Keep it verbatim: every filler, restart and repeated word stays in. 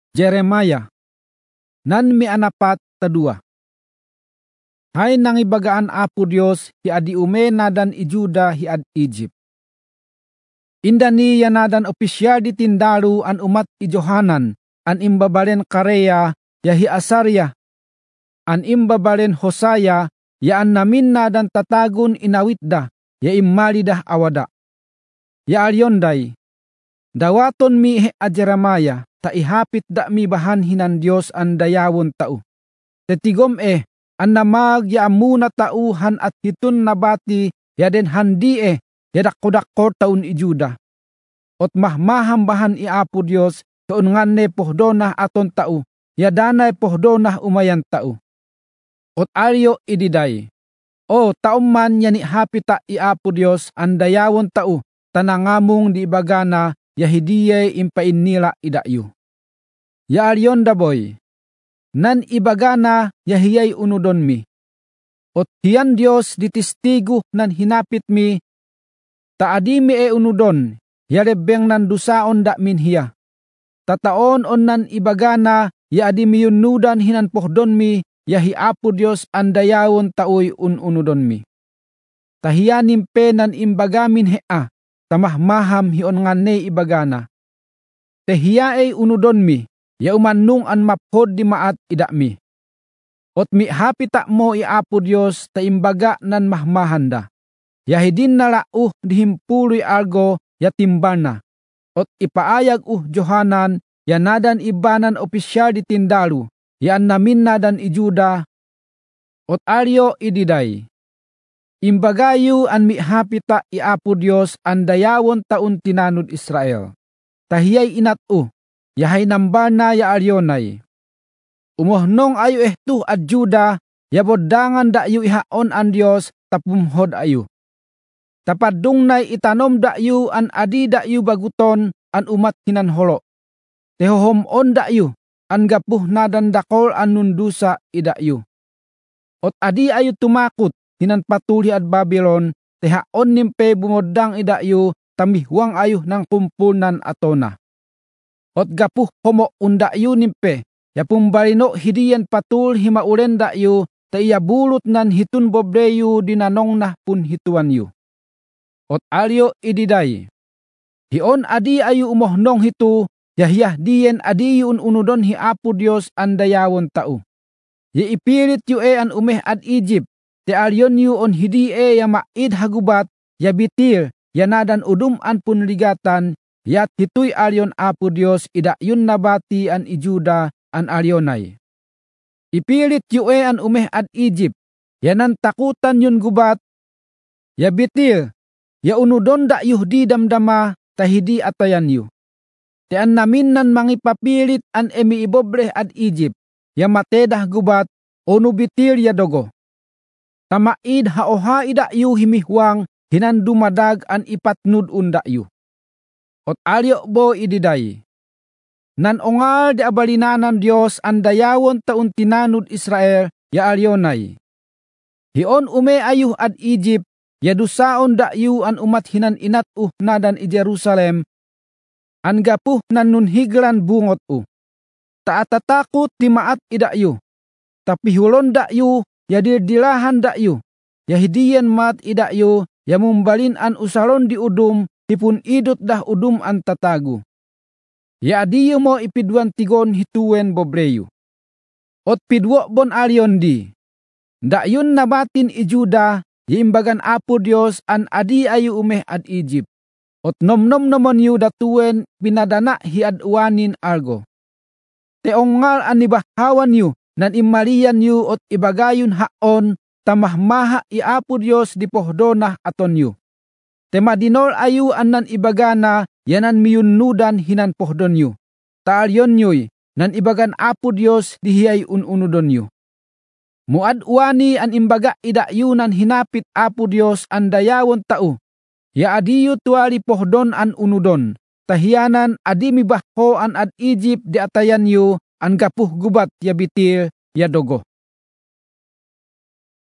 Jeremiah, nan mi anapat tadua. Hay nangibagaan Apo Dios hi adi ume nadan i Juda hi ad Egypt. Inda niya nadan opisyal di tindaru an umat i Johanan, an imbabaren Kareya ya hi Asarya, an imbabaren Hosaya ya an namin nadan tatagun inawitda ya immalidah awada. Ya aryonday, dawaton mi he a Jeremiah, ta ihapit da mi bahan hinan Dios an dayawon tao. Tetigom eh, an namag ya amuna tauhan at hitun nabati ya den handi eh, ya dakko-dakko taun i Juda. Ot mahmaham bahan i Apo Dios, taun nganne pohdonah aton tao, ya danay pohdonah umayan tao. Ot aryo ididay, o taom man ya ni hapita i Apo Dios an dayawon tao, tanangamong di bagana ya hidiyay impainila idayo. Ya aryon daboy, nan ibagana ya hiyay unudon mi. Ot hiyan Dios di testigo nan hinapit mi, taadi mi e unudon, ya rebeng nan dusaon da min hiya. Tataon on nan ibagana ya adi mi yunudan hinan pohdon mi, ya hi Apo Dios an dayawon taoy un-unudon mi. Tahiyanim pe nan imbagamin hea, tamahmaham hiyon nganne ibagana. Tehiya ay unudon mi, ya umannung an maphod di maat ida mi. Ot mi hapita mo i Apo Dios ta imbaga nan mahmahanda. Ya hidin nalauh dihimpuloy algo ya timbana. Ot ipaayag uh Johanan ya nadan ibanan opisyal di tindaru, ya namin nadan i Juda. Ot aryo ididay, imbagayu an mihapita i Apo Dios an dayawon taun tinanud Israel. Tahiyay inat-u, yahay nambar na ya aryonay. Umuhnong ayo ehtu at Juda, ya bodangan da yu ihaon an Dios tapumhod ayo. Tapadung nay itanom da yu an adi da yu baguton an umat hinanholo. Tehohomon da yu, an gapuh nadan dakol an nundusa ida yu. Ot adi ayo tumakot, hinan patuli at Babylon, tehaon nimpe bumodang ida yu, tamihwang ayo ng kumpunan atona. Ot gapuh homo unda yu nimpe, ya pumbarino hidiyan patul himaulen da yu, ta iya bulot nan hitun bobreyu dinanong na pun hituan yu. Ot alyo ididay, hion adi ayo umohnong hitu, yahiyah diyen adi yun unudon hi Apo Dios an dayawon tao. Ya ipilit yu e an umeh ad Egypt, te alyon yu on hidi e ya maid hagubat, ya bitir, ya nadan udum an punligatan, yat hituy alyon Apo Dios ida yun nabati an i Juda an alyonay. Ipilit yu e an umeh ad Egypt, ya nan takutan yun gubat, ya bitir, ya unudon da yuhdi damdama, tahidi atayan yu. Te an namin nan mangipapilit an emi ibobre ad Egypt, ya matedah gubat, onu bitir ya dogo. Tamaid haoha ida yu himihwang, hinan dumadag an ipatnud unda yu. Ot alyo bo ididay, nan ongal di abalinanan Dios an dayawon taun tinanud Israel, ya alyonay. Hion ume ayuh ad Egypt, ya dusaon da yu an umat hinan inat uh nadan i Jerusalem, an gapuh nan nunhigran bungot u. Taatatakot di maat ida yu, tapi hulon da yu, ya dirdilahan da yu, ya hidiyen mat ida yu, ya mumbalin an usaron di udum, tipun idot dah udum an tatagu. Ya adiyo mo ipidwan tigon hituwen bobreyu. Ot pidwo bon alyon di, da yun nabatin i Juda, imbagan Apo Dios an adi ayu umeh ad Egypt. Ot nomnom nomon yu datuwen pinadana hi ad uwanin argo. Teongal an ibahawan yu nan imalian yu ot ibagayun haon tamahmaha i Apo Dios di pohdonah aton yu. Temadinol ayu an nan ibagana yanan miyunudan hinan pohdon yu. Taalyon yuy nan ibagan Apo Dios dihiyay un-unudon yu. Muad uwani an imbaga ida yunan hinapit Apo Dios an dayawon tao. Ya adiyo tuwali pohdon an unudon. Tahiyanan adi mibahho an ad Egypt di atayan yu an gapuh gubat ya bitir ya dogo.